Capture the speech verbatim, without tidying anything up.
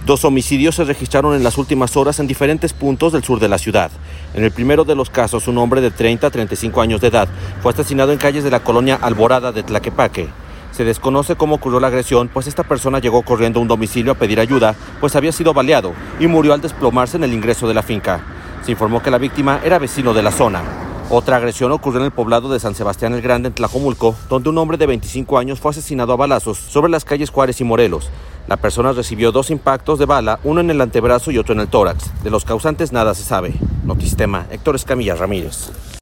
Dos homicidios se registraron en las últimas horas en diferentes puntos del sur de la ciudad. En el primero de los casos, un hombre de treinta a treinta y cinco años de edad fue asesinado en calles de la colonia Alborada de Tlaquepaque. Se desconoce cómo ocurrió la agresión, pues esta persona llegó corriendo a un domicilio a pedir ayuda, pues había sido baleado y murió al desplomarse en el ingreso de la finca. Se informó que la víctima era vecino de la zona. Otra agresión ocurrió en el poblado de San Sebastián el Grande, en Tlajomulco, donde un hombre de veinticinco años fue asesinado a balazos sobre las calles Juárez y Morelos. La persona recibió dos impactos de bala, uno en el antebrazo y otro en el tórax. De los causantes nada se sabe. Notistema, Héctor Escamilla Ramírez.